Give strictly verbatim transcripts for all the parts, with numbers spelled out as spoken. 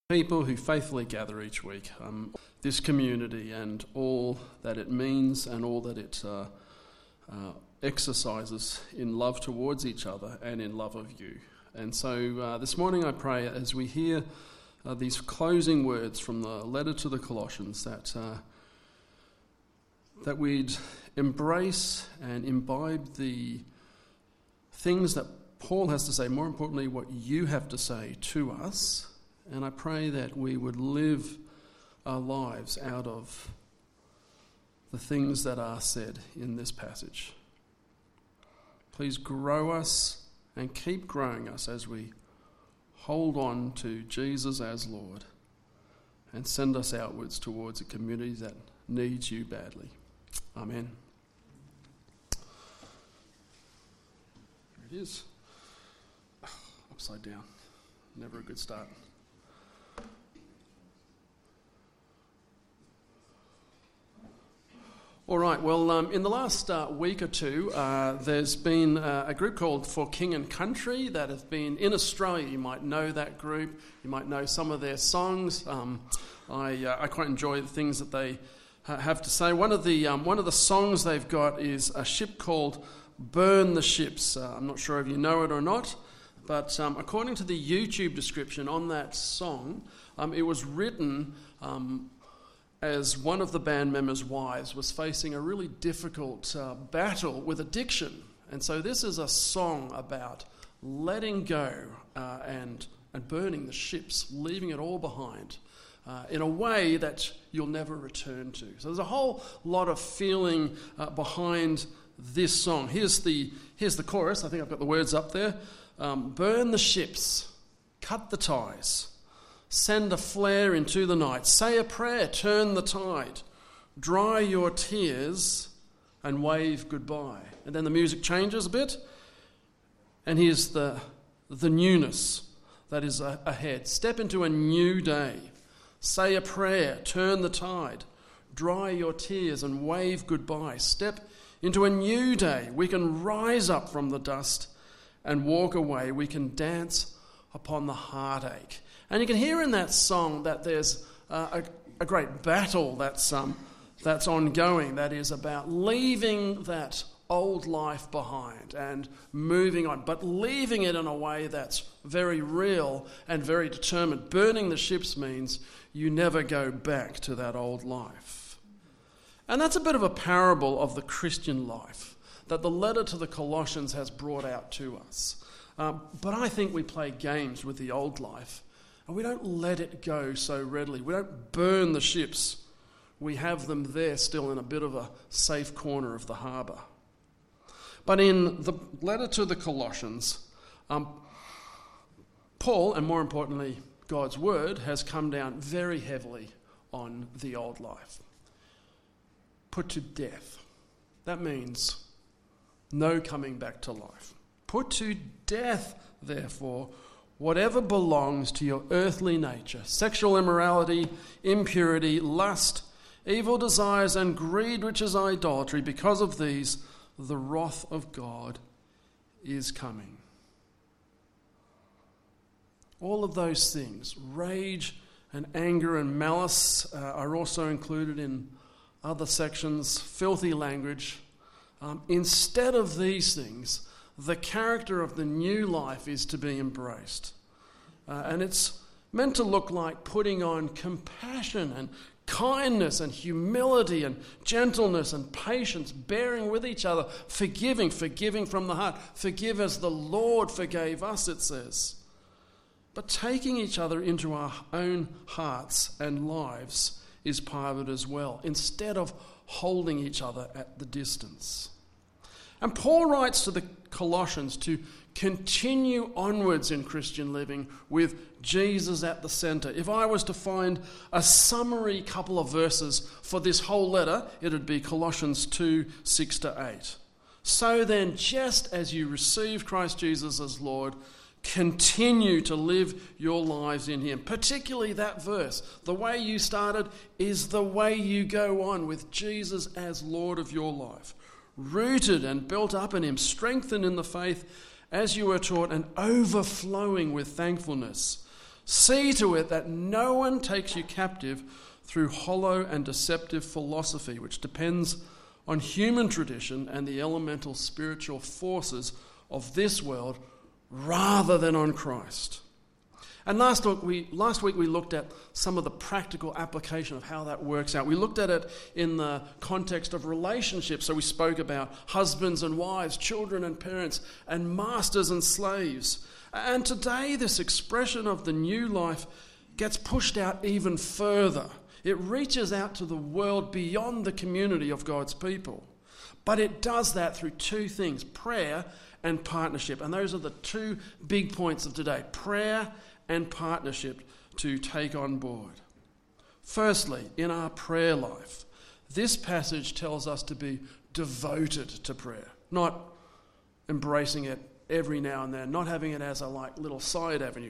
People who faithfully gather each week, um, this community and all that it means and all that it uh, uh, exercises in love towards each other and in love of you. And so uh, this morning I pray as we hear uh, these closing words from the letter to the Colossians that uh, that we'd embrace and imbibe the things that Paul has to say, more importantly what you have to say to us. And I pray that we would live our lives out of the things that are said in this passage. Please grow us and keep growing us as we hold on to Jesus as Lord and send us outwards towards a community that needs you badly. Amen. Here it is. Upside down. Never a good start. All right, well, um, in the last uh, week or two, uh, there's been uh, a group called For King and Country that have been in Australia. You might know that group. You might know some of their songs. Um, I uh, I quite enjoy the things that they ha- have to say. One of the um, one of the songs they've got is a ship called Burn the Ships. Uh, I'm not sure if you know it or not, but um, according to the YouTube description on that song, um, it was written Um, as one of the band members' wives was facing a really difficult uh, battle with addiction. And so this is a song about letting go uh, and, and burning the ships, leaving it all behind uh, in a way that you'll never return to. So there's a whole lot of feeling uh, behind this song. Here's the, here's the chorus. I think I've got the words up there. Um, burn the ships, cut the ties, send a flare into the night. Say a prayer, turn the tide. Dry your tears and wave goodbye. And then the music changes a bit. And here's the, the newness that is a, ahead. Step into a new day. Say a prayer, turn the tide. Dry your tears and wave goodbye. Step into a new day. We can rise up from the dust and walk away. We can dance upon the heartache. And you can hear in that song that there's uh, a, a great battle that's um, that's ongoing, that is about leaving that old life behind and moving on, but leaving it in a way that's very real and very determined. Burning the ships means you never go back to that old life. And that's a bit of a parable of the Christian life that the letter to the Colossians has brought out to us. Um, but I think we play games with the old life. And we don't let it go so readily. We don't burn the ships. We have them there still in a bit of a safe corner of the harbour. But in the letter to the Colossians, um, Paul, and more importantly, God's word, has come down very heavily on the old life. Put to death. That means no coming back to life. Put to death, therefore, whatever belongs to your earthly nature, sexual immorality, impurity, lust, evil desires, and greed, which is idolatry. Because of these, the wrath of God is coming. All of those things, rage and anger and malice, uh, are also included in other sections, filthy language. Um, instead of these things, the character of the new life is to be embraced. Uh, and it's meant to look like putting on compassion and kindness and humility and gentleness and patience, bearing with each other, forgiving, forgiving from the heart. Forgive as the Lord forgave us, it says. But taking each other into our own hearts and lives is part of it as well, instead of holding each other at the distance. And Paul writes to the Colossians to continue onwards in Christian living with Jesus at the centre. If I was to find a summary couple of verses for this whole letter, it would be Colossians two, six to eight. So then, just as you received Christ Jesus as Lord, continue to live your lives in him. Particularly that verse. The way you started is the way you go on with Jesus as Lord of your life. Rooted and built up in him, strengthened in the faith as you were taught, and overflowing with thankfulness. See to it that no one takes you captive through hollow and deceptive philosophy, which depends on human tradition and the elemental spiritual forces of this world rather than on Christ. And last week, we, last week we looked at some of the practical application of how that works out. We looked at it in the context of relationships. So we spoke about husbands and wives, children and parents, and masters and slaves. And today this expression of the new life gets pushed out even further. It reaches out to the world beyond the community of God's people. But it does that through two things, prayer and partnership. And those are the two big points of today, prayer and partnership to take on board. Firstly, in our prayer life, this passage tells us to be devoted to prayer, not embracing it every now and then, not having it as a like little side avenue.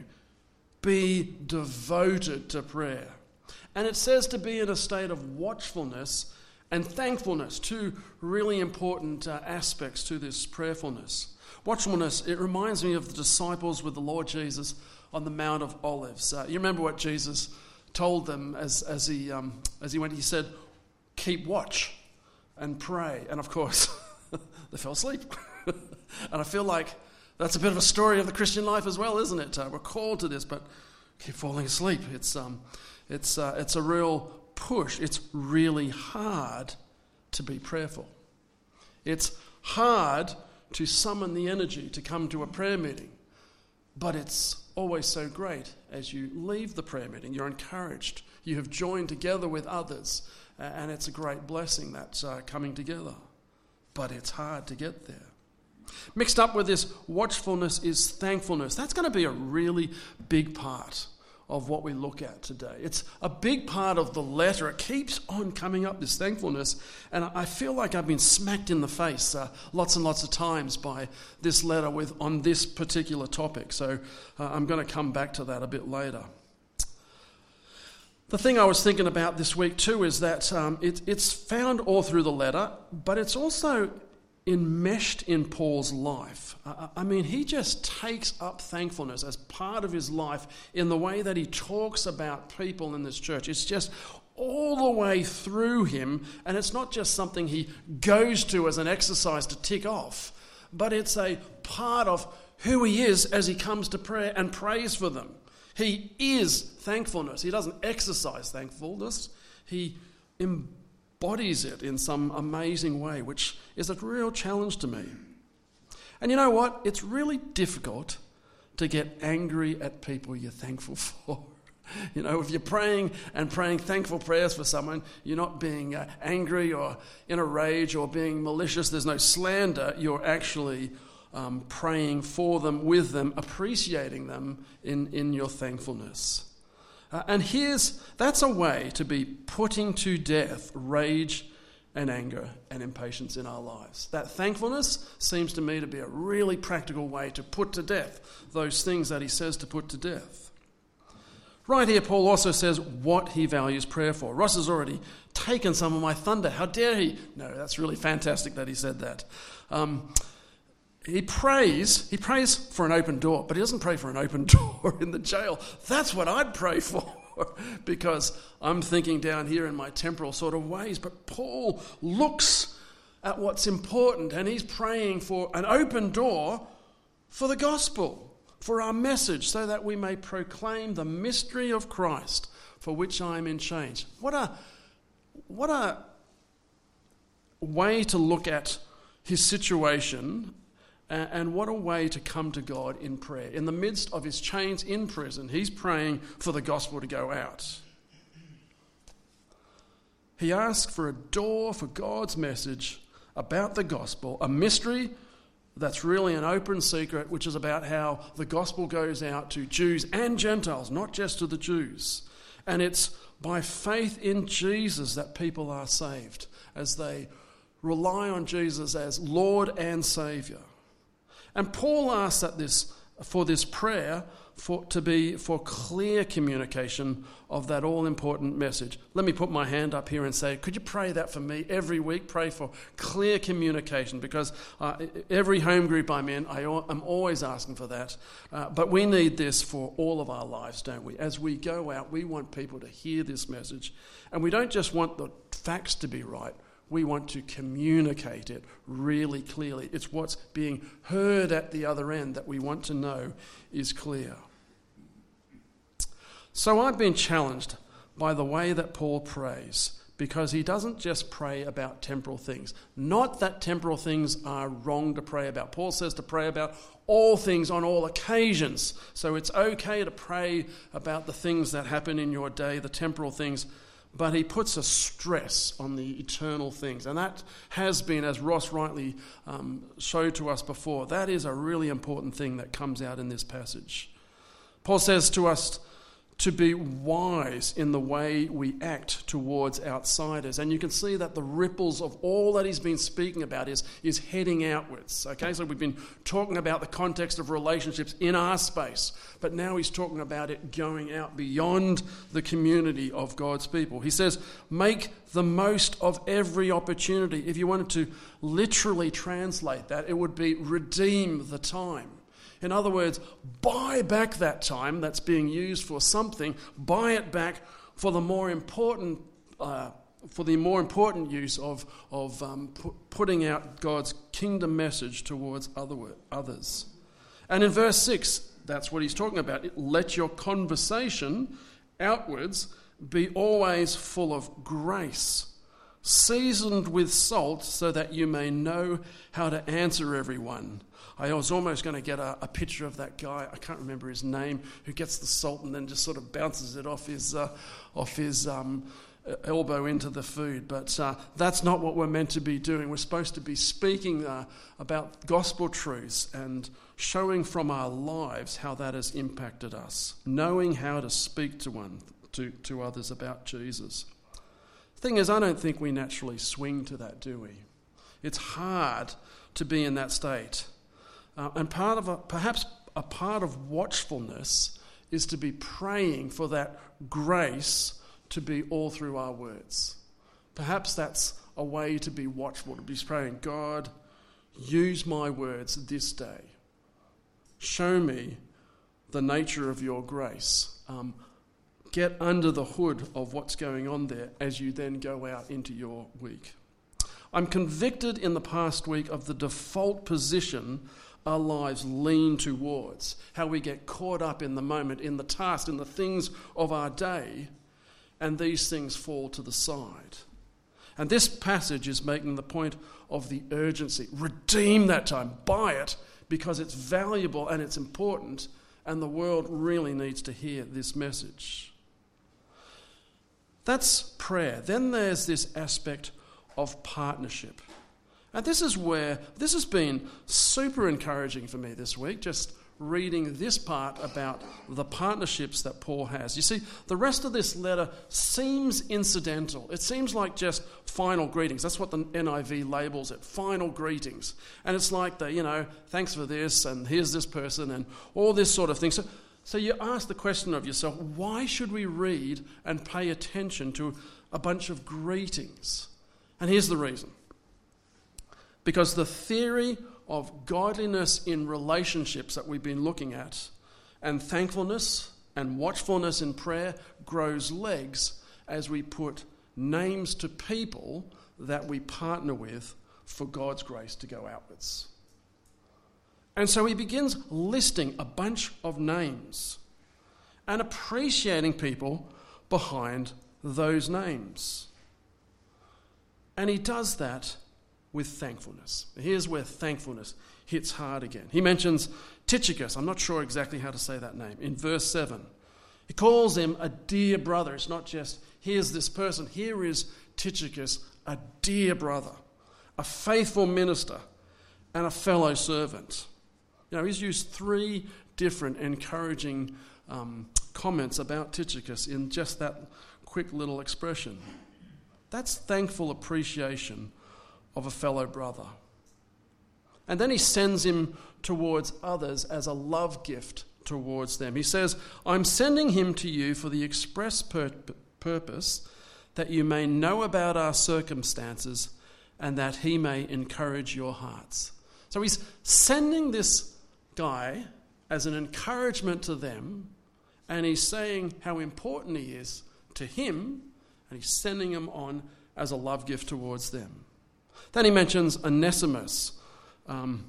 Be devoted to prayer. And it says to be in a state of watchfulness and thankfulness, two really important uh, aspects to this prayerfulness. Watchfulness, it reminds me of the disciples with the Lord Jesus on the Mount of Olives. Uh, you remember what Jesus told them as, as, he, um, as he went? He said, keep watch and pray. And of course, they fell asleep. And I feel like that's a bit of a story of the Christian life as well, isn't it? Uh, we're called to this, but keep falling asleep. It's, um, it's, uh, it's a real push. It's really hard to be prayerful. It's hard to summon the energy to come to a prayer meeting. But it's always so great as you leave the prayer meeting. You're encouraged. You have joined together with others. And it's a great blessing that's uh, coming together. But it's hard to get there. Mixed up with this watchfulness is thankfulness. That's going to be a really big part of what we look at today. It's a big part of the letter. It keeps on coming up, this thankfulness. And I feel like I've been smacked in the face uh, lots and lots of times by this letter with on this particular topic. So uh, I'm going to come back to that a bit later. The thing I was thinking about this week too is that um, it, it's found all through the letter, but it's also enmeshed in Paul's life. Uh, I mean, he just takes up thankfulness as part of his life in the way that he talks about people in this church. It's just all the way through him, and it's not just something he goes to as an exercise to tick off, but it's a part of who he is as he comes to prayer and prays for them. He is thankfulness. He doesn't exercise thankfulness. He embodies bodies it in some amazing way, which is a real challenge to me. And you know what? It's really difficult to get angry at people you're thankful for. You know, if you're praying and praying thankful prayers for someone, you're not being uh, angry or in a rage or being malicious. There's no slander. You're actually um, praying for them, with them, appreciating them in, in your thankfulness. Uh, and here's, that's a way to be putting to death rage and anger and impatience in our lives. That thankfulness seems to me to be a really practical way to put to death those things that he says to put to death. Right here, Paul also says what he values prayer for. Ross has already taken some of my thunder. How dare he? No, that's really fantastic that he said that. Um, He prays, he prays for an open door, but he doesn't pray for an open door in the jail. That's what I'd pray for, because I'm thinking down here in my temporal sort of ways. But Paul looks at what's important, and he's praying for an open door for the gospel, for our message, so that we may proclaim the mystery of Christ, for which I am in chains. What a, what a way to look at his situation. And what a way to come to God in prayer. In the midst of his chains in prison, he's praying for the gospel to go out. He asks for a door for God's message about the gospel, a mystery that's really an open secret, which is about how the gospel goes out to Jews and Gentiles, not just to the Jews. And it's by faith in Jesus that people are saved, as they rely on Jesus as Lord and Saviour. And Paul asks that this for this prayer for to be for clear communication of that all-important message. Let me put my hand up here and say, could you pray that for me every week? Pray for clear communication, because uh, every home group I'm in, I, I'm always asking for that. Uh, but we need this for all of our lives, don't we? As we go out, we want people to hear this message. And we don't just want the facts to be right. We want to communicate it really clearly. It's what's being heard at the other end that we want to know is clear. So I've been challenged by the way that Paul prays, because he doesn't just pray about temporal things. Not that temporal things are wrong to pray about. Paul says to pray about all things on all occasions. So it's okay to pray about the things that happen in your day, the temporal things, but he puts a stress on the eternal things. And that has been, as Ross rightly um, showed to us before, that is a really important thing that comes out in this passage. Paul says to us to be wise in the way we act towards outsiders. And you can see that the ripples of all that he's been speaking about is, is heading outwards. Okay, so we've been talking about the context of relationships in our space, but now he's talking about it going out beyond the community of God's people. He says, make the most of every opportunity. If you wanted to literally translate that, it would be redeem the time. In other words, buy back that time that's being used for something. Buy it back for the more important, uh, for the more important use of of um, pu- putting out God's kingdom message towards other others. And in verse six, that's what he's talking about. Let your conversation outwards be always full of grace, seasoned with salt, so that you may know how to answer everyone. I was almost going to get a, a picture of that guy, I can't remember his name, who gets the salt and then just sort of bounces it off his uh, off his um, elbow into the food. But uh, that's not what we're meant to be doing. We're supposed to be speaking uh, about gospel truths and showing from our lives how that has impacted us, knowing how to speak to one to, to others about Jesus. The thing is, I don't think we naturally swing to that, do we? It's hard to be in that state. Uh, and part of a, perhaps a part of watchfulness is to be praying for that grace to be all through our words. Perhaps that's a way to be watchful, to be praying, God, use my words this day. Show me the nature of your grace. Um, get under the hood of what's going on there as you then go out into your week. I'm convicted in the past week of the default position our lives lean towards, how we get caught up in the moment, in the task, in the things of our day, and these things fall to the side. And this passage is making the point of the urgency. Redeem that time, buy it, because it's valuable and it's important, and the world really needs to hear this message. That's prayer. Then there's this aspect of partnership. And this is where, this has been super encouraging for me this week, just reading this part about the partnerships that Paul has. You see, the rest of this letter seems incidental. It seems like just final greetings. That's what the N I V labels it, final greetings. And it's like the, you know, thanks for this, and here's this person, and all this sort of thing. So, so you ask the question of yourself, why should we read and pay attention to a bunch of greetings? And here's the reason. Because the theory of godliness in relationships that we've been looking at, and thankfulness and watchfulness in prayer, grows legs as we put names to people that we partner with for God's grace to go outwards. And so he begins listing a bunch of names and appreciating people behind those names. And he does that with thankfulness. Here's where thankfulness hits hard again. He mentions Tychicus. I'm not sure exactly how to say that name. In verse seven, he calls him a dear brother. It's not just, here's this person. Here is Tychicus, a dear brother, a faithful minister, and a fellow servant. You know, he's used three different encouraging um, comments about Tychicus in just that quick little expression. That's thankful appreciation of a fellow brother. And then he sends him towards others as a love gift towards them. He says, I'm sending him to you for the express pur- purpose that you may know about our circumstances and that he may encourage your hearts. So he's sending this guy as an encouragement to them, and he's saying how important he is to him, and he's sending him on as a love gift towards them. Then he mentions Onesimus. Um,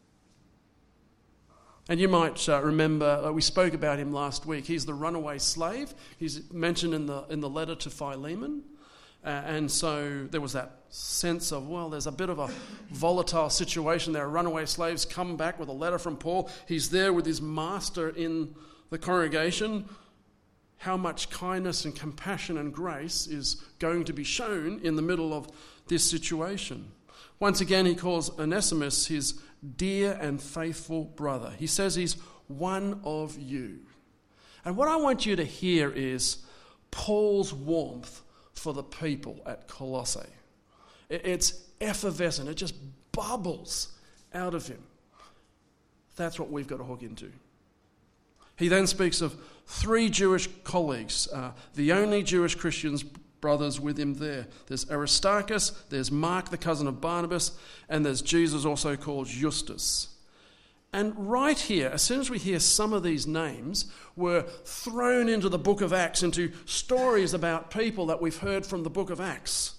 and you might uh, remember, uh, we spoke about him last week. He's the runaway slave. He's mentioned in the in the letter to Philemon. Uh, and so there was that sense of, well, there's a bit of a volatile situation there. Runaway slaves come back with a letter from Paul. He's there with his master in the congregation. How much kindness and compassion and grace is going to be shown in the middle of this situation? Once again, he calls Onesimus his dear and faithful brother. He says he's one of you. And what I want you to hear is Paul's warmth for the people at Colossae. It's effervescent. It just bubbles out of him. That's what we've got to hook into. He then speaks of three Jewish colleagues, uh, the only Jewish Christians brothers with him there. There's Aristarchus, there's Mark, the cousin of Barnabas, and there's Jesus, also called Justus. And right here, as soon as we hear some of these names, we're thrown into the book of Acts, into stories about people that we've heard from the book of Acts.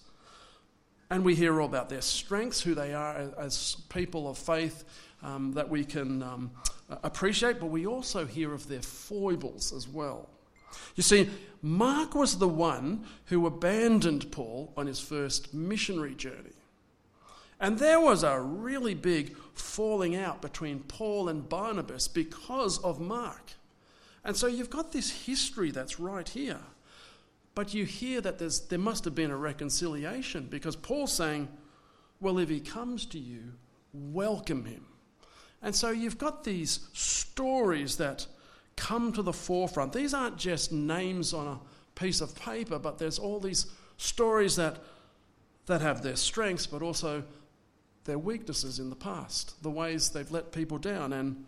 And we hear all about their strengths, who they are as people of faith um, that we can um, appreciate, but we also hear of their foibles as well. You see, Mark was the one who abandoned Paul on his first missionary journey. And there was a really big falling out between Paul and Barnabas because of Mark. And so you've got this history that's right here. But you hear that there's, there must have been a reconciliation, because Paul's saying, well, if he comes to you, welcome him. And so you've got these stories that come to the forefront. These aren't just names on a piece of paper, but there's all these stories that that have their strengths, but also their weaknesses in the past, the ways they've let people down. And,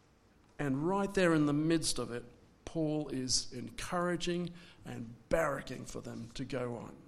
and right there in the midst of it, Paul is encouraging and barracking for them to go on.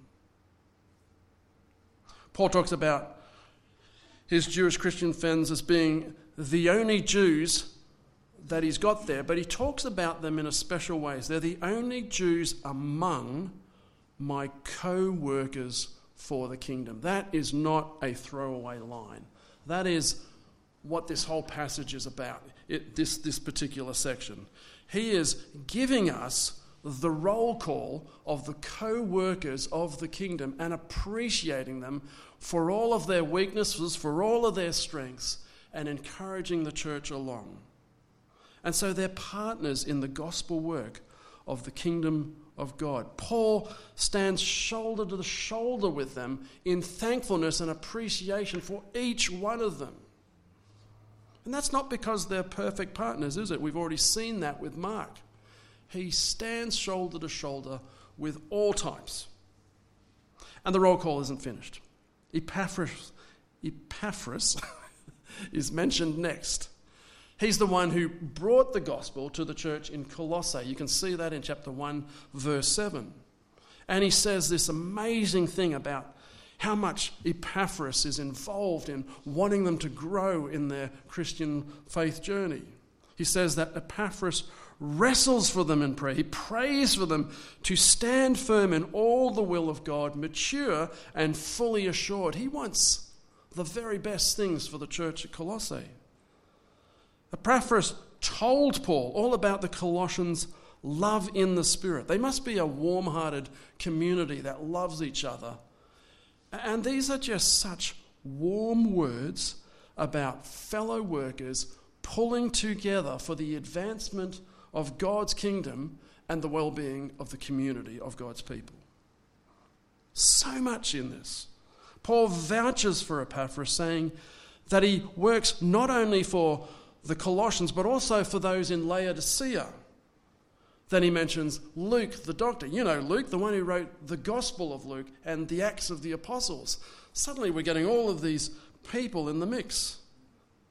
Paul talks about his Jewish Christian friends as being the only Jews that he's got there, but he talks about them in a special way. They're the only Jews among my co-workers for the kingdom. That is not a throwaway line. That is what this whole passage is about, it, this, this particular section. He is giving us the roll call of the co-workers of the kingdom and appreciating them for all of their weaknesses, for all of their strengths, and encouraging the church along. And so they're partners in the gospel work of the kingdom of God. Paul stands shoulder to shoulder with them in thankfulness and appreciation for each one of them. And that's not because they're perfect partners, is it? We've already seen that with Mark. He stands shoulder to shoulder with all types. And the roll call isn't finished. Epaphras, Epaphras is mentioned next. He's the one who brought the gospel to the church in Colossae. You can see that in chapter one, verse seven. And he says this amazing thing about how much Epaphras is involved in wanting them to grow in their Christian faith journey. He says that Epaphras wrestles for them in prayer. He prays for them to stand firm in all the will of God, mature and fully assured. He wants the very best things for the church at Colossae. Epaphras told Paul all about the Colossians' love in the Spirit. They must be a warm-hearted community that loves each other. And these are just such warm words about fellow workers pulling together for the advancement of God's kingdom and the well-being of the community of God's people. So much in this. Paul vouches for Epaphras, saying that he works not only for the Colossians, but also for those in Laodicea. Then he mentions Luke, the doctor. You know Luke, the one who wrote the Gospel of Luke and the Acts of the Apostles. Suddenly we're getting all of these people in the mix.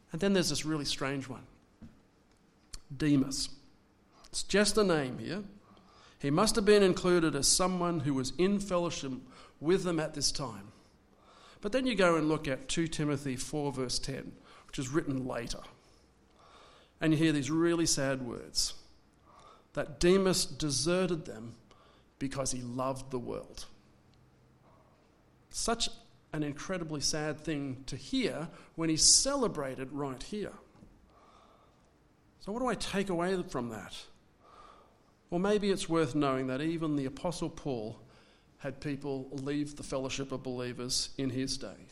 And then there's this really strange one. Demas. It's just a name here. He must have been included as someone who was in fellowship with them at this time. But then you go and look at Second Timothy four verse ten, which is written later. And you hear these really sad words. That Demas deserted them because he loved the world. Such an incredibly sad thing to hear when he's celebrated right here. So what do I take away from that? Well, maybe it's worth knowing that even the Apostle Paul had people leave the fellowship of believers in his day.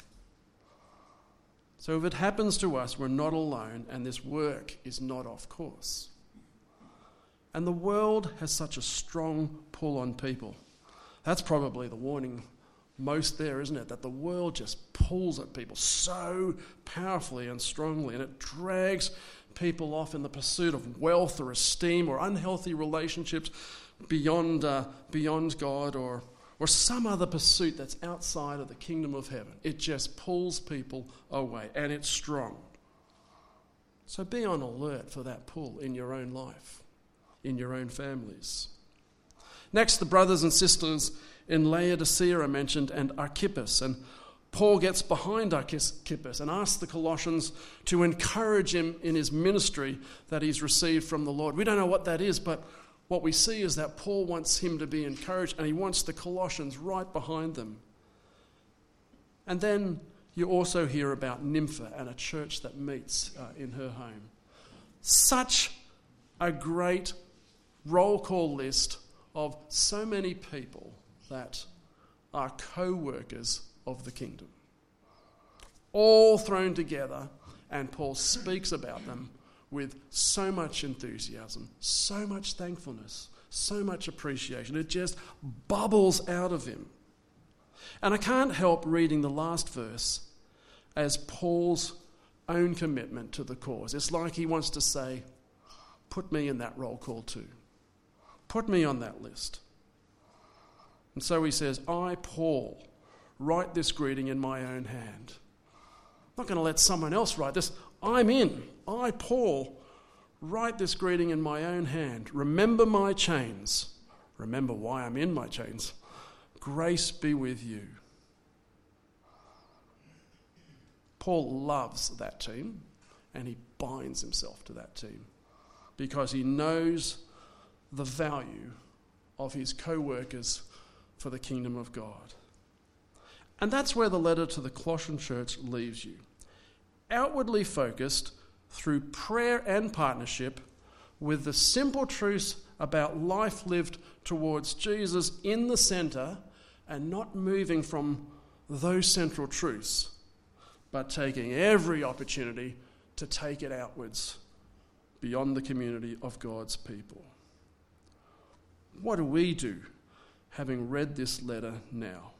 So if it happens to us, we're not alone, and this work is not off course. And the world has such a strong pull on people. That's probably the warning most there, isn't it? That the world just pulls at people so powerfully and strongly, and it drags people off in the pursuit of wealth or esteem or unhealthy relationships beyond uh, beyond God, or or some other pursuit that's outside of the kingdom of heaven. It just pulls people away, and it's strong. So be on alert for that pull in your own life, in your own families. Next, the brothers and sisters in Laodicea are mentioned, and Archippus. And Paul gets behind Archippus and asks the Colossians to encourage him in his ministry that he's received from the Lord. We don't know what that is, but what we see is that Paul wants him to be encouraged, and he wants the Colossians right behind them. And then you also hear about Nympha and a church that meets uh, in her home. Such a great roll call list of so many people that are co-workers of the kingdom. All thrown together, and Paul speaks about them with so much enthusiasm, so much thankfulness, so much appreciation. It just bubbles out of him. And I can't help reading the last verse as Paul's own commitment to the cause. It's like he wants to say, put me in that roll call too. Put me on that list. And so he says, I, Paul, write this greeting in my own hand. I'm not going to let someone else write this. I'm in. I, Paul, write this greeting in my own hand. Remember my chains. Remember why I'm in my chains. Grace be with you. Paul loves that team, and he binds himself to that team because he knows the value of his co-workers for the kingdom of God. And that's where the letter to the Colossian church leaves you. Outwardly focused through prayer and partnership with the simple truths about life lived towards Jesus in the centre, and not moving from those central truths, but taking every opportunity to take it outwards beyond the community of God's people. What do we do, having read this letter now?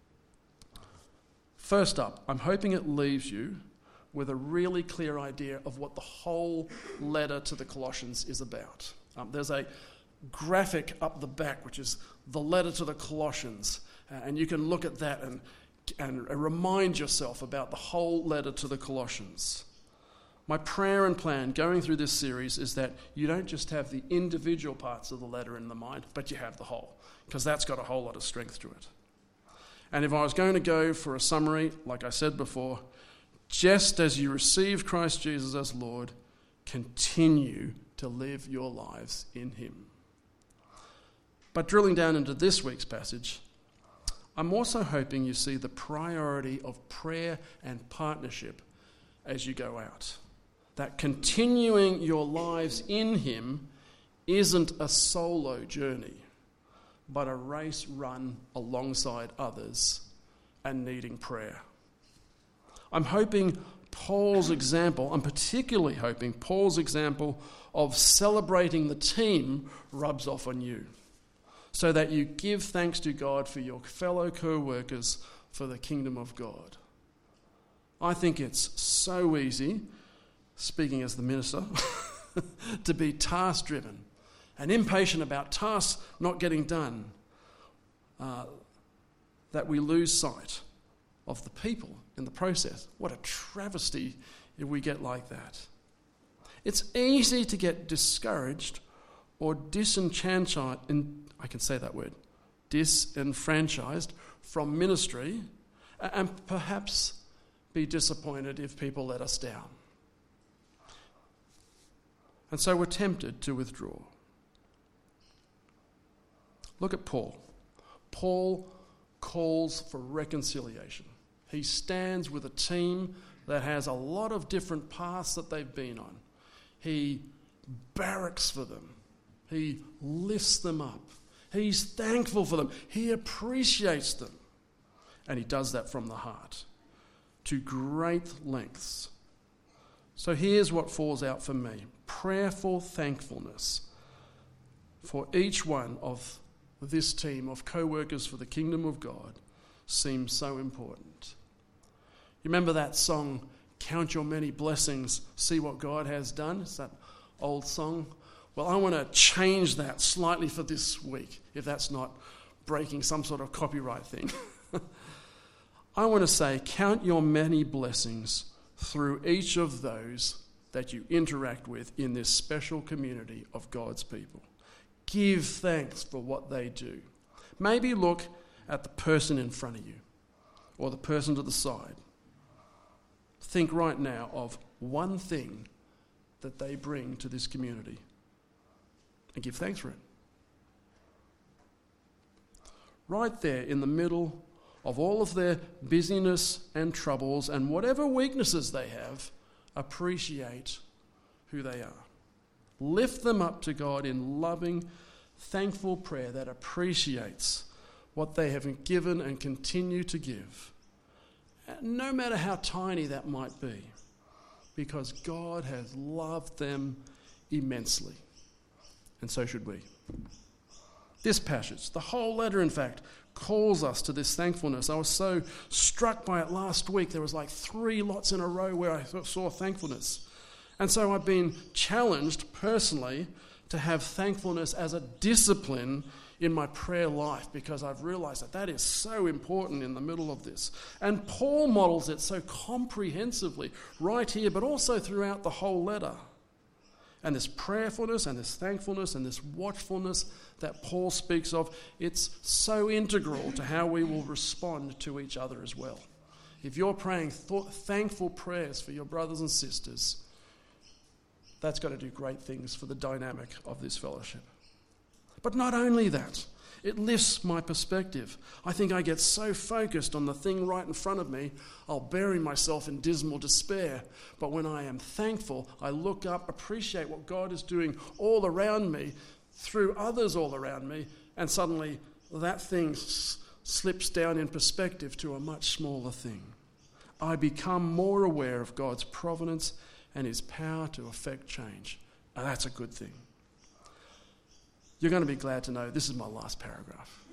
First up, I'm hoping it leaves you with a really clear idea of what the whole letter to the Colossians is about. Um, there's a graphic up the back, which is the letter to the Colossians, uh, and you can look at that and, and remind yourself about the whole letter to the Colossians. My prayer and plan going through this series is that you don't just have the individual parts of the letter in the mind, but you have the whole, because that's got a whole lot of strength to it. And if I was going to go for a summary, like I said before, just as you received Christ Jesus as Lord, continue to live your lives in him. But drilling down into this week's passage, I'm also hoping you see the priority of prayer and partnership as you go out. That continuing your lives in him isn't a solo journey, but a race run alongside others and needing prayer. I'm hoping Paul's example, I'm particularly hoping Paul's example of celebrating the team rubs off on you, so that you give thanks to God for your fellow co-workers for the kingdom of God. I think it's so easy, speaking as the minister, to be task-driven and impatient about tasks not getting done, uh, that we lose sight of the people in the process. What a travesty if we get like that. It's easy to get discouraged or disenfranchised, and I can say that word, disenfranchised from ministry, and perhaps be disappointed if people let us down. And so we're tempted to withdraw. Look at Paul. Paul calls for reconciliation. He stands with a team that has a lot of different paths that they've been on. He barracks for them. He lifts them up. He's thankful for them. He appreciates them. And he does that from the heart to great lengths. So here's what falls out for me. Prayerful thankfulness for each one of this team of co-workers for the kingdom of God seems so important. You remember that song, Count Your Many Blessings, See What God Has Done? It's that old song. Well, I want to change that slightly for this week, if that's not breaking some sort of copyright thing. I want to say, count your many blessings through each of those that you interact with in this special community of God's people. Give thanks for what they do. Maybe look at the person in front of you or the person to the side. Think right now of one thing that they bring to this community and give thanks for it. Right there in the middle of all of their busyness and troubles and whatever weaknesses they have, appreciate who they are. Lift them up to God in loving, thankful prayer that appreciates what they have given and continue to give, no matter how tiny that might be, because God has loved them immensely, and so should we. This passage, the whole letter in fact, calls us to this thankfulness. I was so struck by it last week. There was like three lots in a row where I saw thankfulness. And so I've been challenged personally to have thankfulness as a discipline in my prayer life, because I've realized that that is so important in the middle of this. And Paul models it so comprehensively right here, but also throughout the whole letter. And this prayerfulness and this thankfulness and this watchfulness that Paul speaks of, it's so integral to how we will respond to each other as well. If you're praying th- thankful prayers for your brothers and sisters, that's going to do great things for the dynamic of this fellowship. But not only that, it lifts my perspective. I think I get so focused on the thing right in front of me, I'll bury myself in dismal despair. But when I am thankful, I look up, appreciate what God is doing all around me, through others all around me, and suddenly that thing s- slips down in perspective to a much smaller thing. I become more aware of God's providence and his power to effect change. And that's a good thing. You're going to be glad to know this is my last paragraph.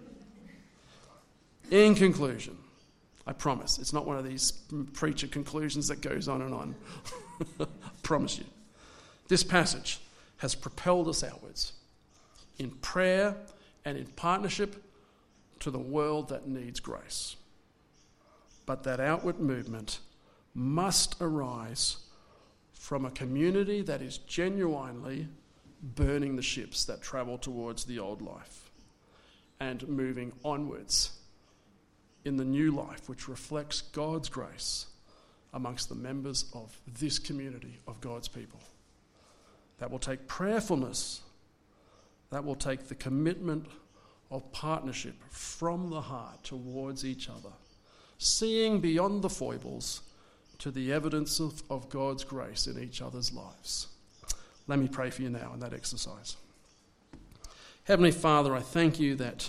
In conclusion, I promise, it's not one of these preacher conclusions that goes on and on. I promise you. This passage has propelled us outwards in prayer and in partnership to the world that needs grace. But that outward movement must arise from a community that is genuinely burning the ships that travel towards the old life and moving onwards in the new life which reflects God's grace amongst the members of this community of God's people. That will take prayerfulness, that will take the commitment of partnership from the heart towards each other, seeing beyond the foibles to the evidence of, of God's grace in each other's lives. Let me pray for you now in that exercise. Heavenly Father, I thank you that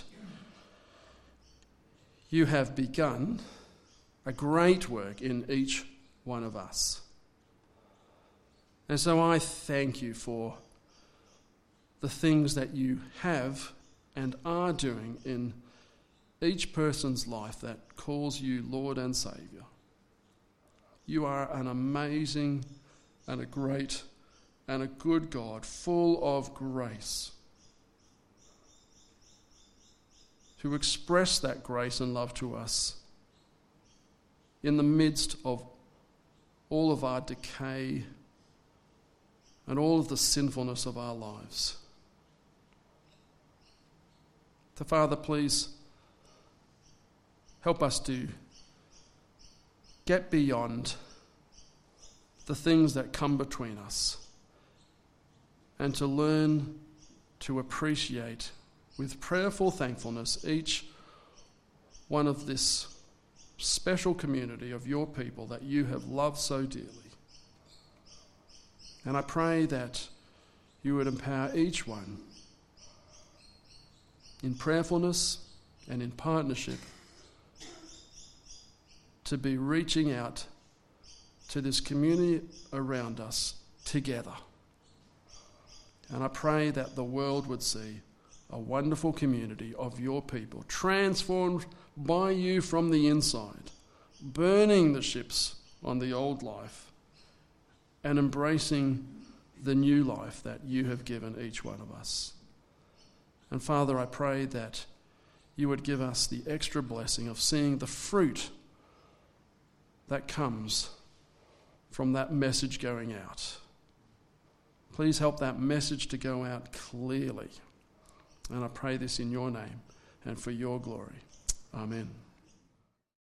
you have begun a great work in each one of us. And so I thank you for the things that you have and are doing in each person's life that calls you Lord and Saviour. You are an amazing and a great and a good God, full of grace, who express that grace and love to us in the midst of all of our decay and all of the sinfulness of our lives. So, Father, please help us to get beyond the things that come between us and to learn to appreciate with prayerful thankfulness each one of this special community of your people that you have loved so dearly. And I pray that you would empower each one in prayerfulness and in partnership to be reaching out to this community around us together. And I pray that the world would see a wonderful community of your people, transformed by you from the inside, burning the ships on the old life and embracing the new life that you have given each one of us. And Father, I pray that you would give us the extra blessing of seeing the fruit that comes from that message going out. Please help that message to go out clearly. And I pray this in your name and for your glory. Amen.